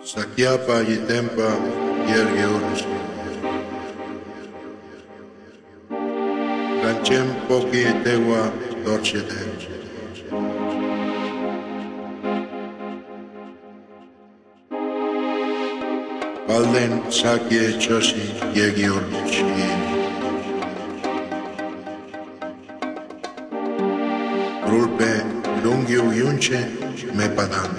Sakyapa yitempa yergeurus. Ganchem poki tewa torchete. Alden sakye chosi yergeurus. Rulpe lungiu yunche me padan.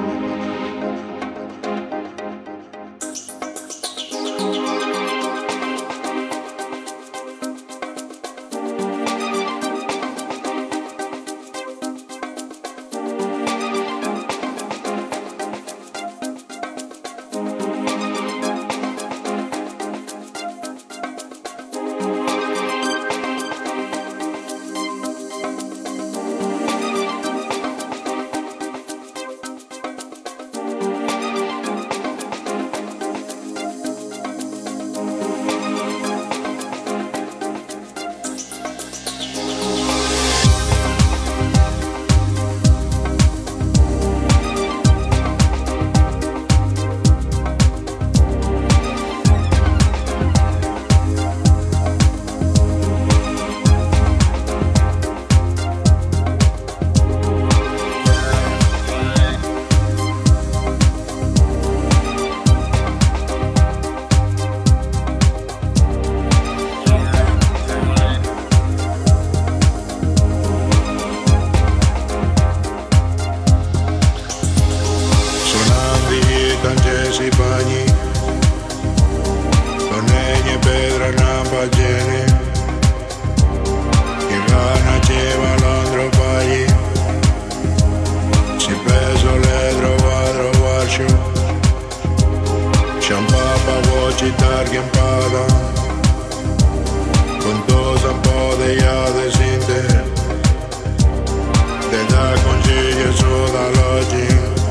Pani, Tonegna pedra rampa gene, che gana ceva l'andro pagli, si peso ledro vadro varcio, champapa voci targhem pada, con tosa po' de jade sinte, te da consiglio su da logi,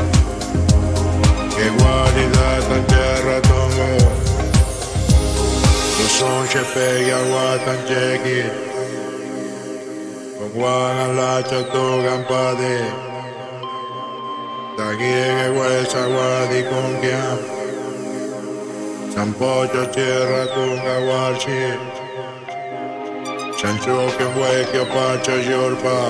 che guardi da terra tongo, lo son che pega guatan jeki, con guan la chato gampade, da che questa guardi con chiam, sampocho terra tonga guarci, chancho che vuoi che faccia giorpa,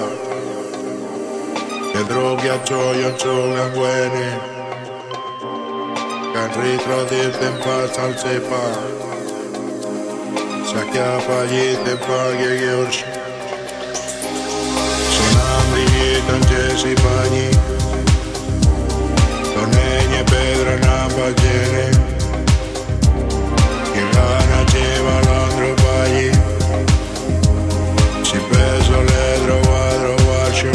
che droghi a cioio ciò guene. Can ritro dirtem pas al sepa, Sakyapa yitempa georgi, Sonamri yitan jesi pani, Tonegna pedra nampa gene, che gana ceva l'andro pagli, si peso ledro vadro varcio,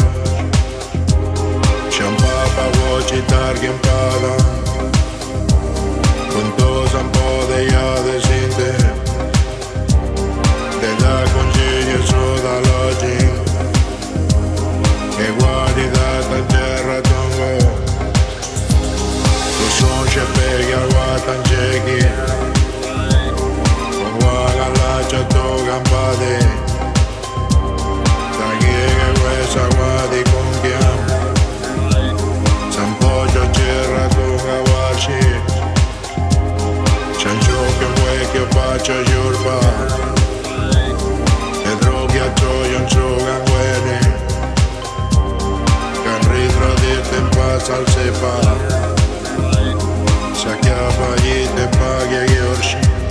champapa voci targhem pada, con tosa un po' de jade sinte, te da consiglio su da logi, che guardi da terra tongo, lo son che pega guatan jeki, con guaga la chato gampade, da che questa guardi con chiam, sampocho terra tonga guarci, chancho che vuoi che faccia giorba, e droghi a gioia un suo ganguene, can ritro dirtem pas al sepa, Sakyapa yitempa georgi.